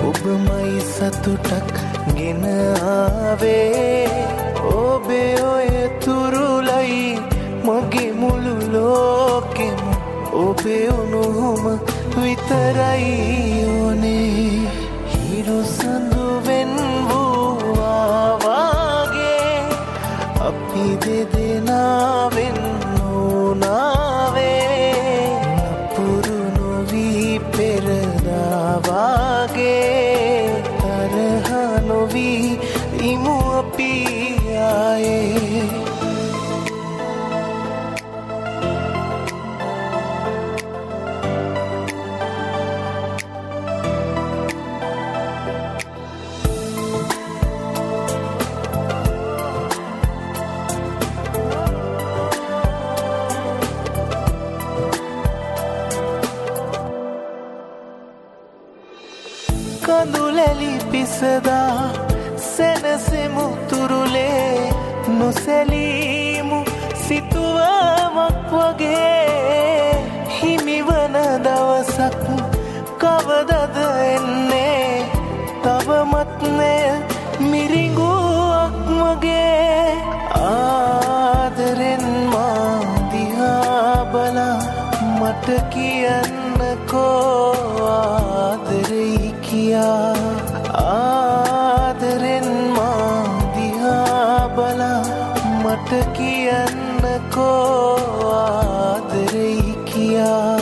ඔබමයි සතුටක් ගෙන ආවේ ඔබේ ඔය තුරුලයි මගේ මුළු ලෝකෙම ඔබේ උණුහුම විතරයි ඕනේ හිරු සඳුවෙන් වූවා වාගේ අපි දෙදෙනාවෙන් නොනාවේ නපුරු නොවී පෙරදා වාගේ තරහ නොවී ඉමු අපි ආයේ කඳුලැලි පිසදා සැනසෙමු තුරුලේ නොසැලීමු සිතුවමක් වගේ හිමිවන දවසක් කවදද එන්නේ තවමත් නෑ මිරිඟුවක් වගේ ආදරෙන් මා දිහා බලා මට කියන්නකෝ ආදරෙයි කියා ආදරෙන් මා දිහා බලා මට කියන්නකෝ ආදරෙයි කියා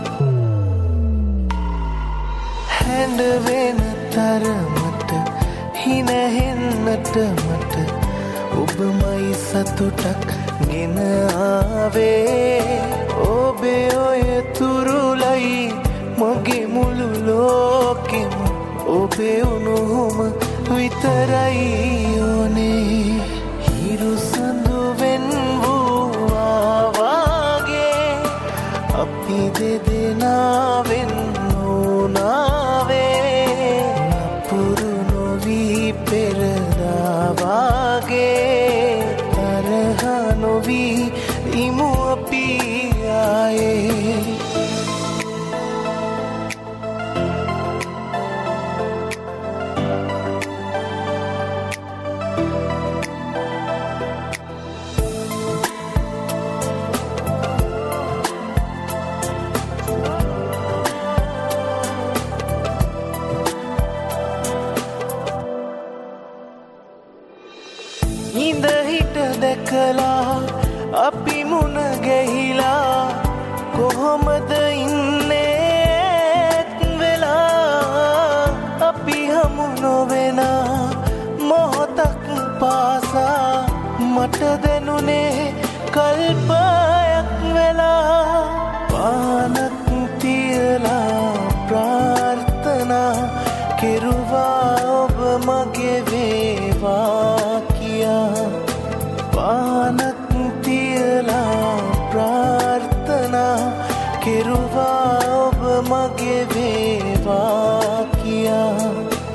හැඬවෙන තරමට හිනහෙන්නට මට ඔබමයි සතුටක් ගෙන ආවේ ඔබේ ඔය තුරුලයි මගේ මුළු ලෝකෙම ඔබේ උණුහුම විතරයි ඕනේ හිරු සඳුවෙන් වූවා වාගේ අපි දෙදෙනාවෙන් නොනාවේ නපුරු නොවී පෙරදා වාගේ තරහ නොවී ඉමු අපි ආයේ ඉඳ හිට දැකලා අපි මුණ ගැහිලා කොහොමද ඉන්නේ වෙලා අපි හමු නොවෙන මොහොතක් පාසා මට දැනුනේ කල්පයක් වෙලා පානක් තියලා ප්‍රාර්ථනා කෙරුවා ඔබ මගේ වේවා පානක් තියලා ප්‍රාර්ථනා කෙරුවා ඔබ මගේ වේවා කියා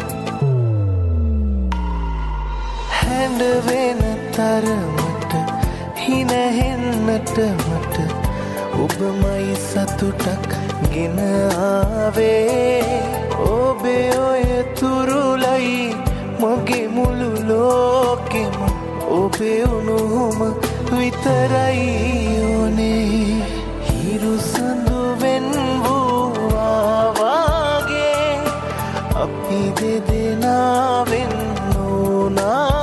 හැඬවෙන තරමට හිනහෙන්නට මට ඔබමයි සතුටක් ගෙන ආවේ ඔබේ ඔය තුරුලයි මගේ මුළු ලෝකෙම ඔබේ උණුහුම විතරයි ඕනේ හිරු සඳුවෙන් වූවා වාගේ අපි දෙදෙනාවෙන් නොනා